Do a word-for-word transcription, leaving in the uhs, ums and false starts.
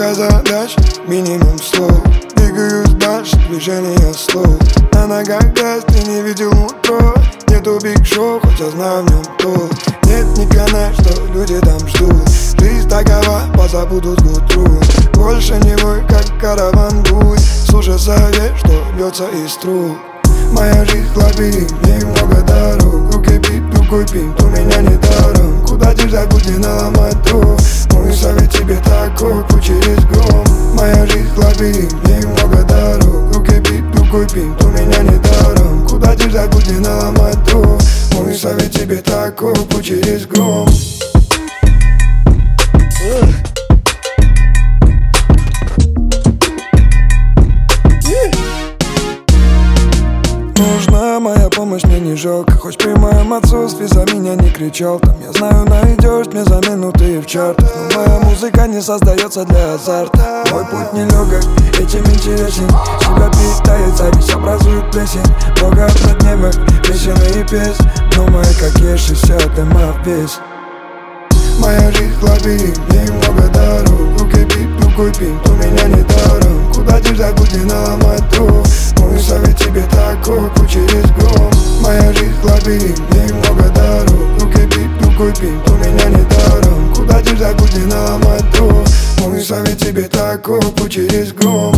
Много задач, минимум слов. Двигаюсь дальше, движение слов. На ногах газ, ты не видел утро. Нету биг шоу, хотя знаю в нем толк. Нет ни канал, что люди там ждут. Жизнь такова, позабудут к утру. Больше не вой, как караван будет. Слушай совет, что льется из труб. Моя жизнь лабиринт, в ней много дорог. Руки бит, другой пинт, у меня не даром. Куда держать, будь не наломать дров. Мой совет тебе такой, путь через гром. Моя жизнь лабиринт, в ней много дорог. Руки бит, другой пинт, у меня не даром. Куда держать, будь не наломать дров. Мой совет тебе такой, путь через гром. Нужна моя помощь, мне не жалко. Хоть при моем отсутствии за меня не кричал там. Я знаю, найдешь мне замену ты в чартах. Но моя музыка не создается для азарта. Мой путь нелегок, этим интересен. Себя питает зависть, образует плесень. Много однодневок, песен и песен. Но мои как ешь и вся дыма весь. Моя жизнь лабиринт, в ней много дорог. Руки бит, другой пинт, у меня не даром. Куда держать, будь не наломать дров. Мой совет тебе такой, путь через гром. Моя жизнь лабиринт, в ней много дорог. Руки бит, другой пинт, у меня не даром. Куда держать, будь не наломать дров. Мой совет тебе такой, путь через гром.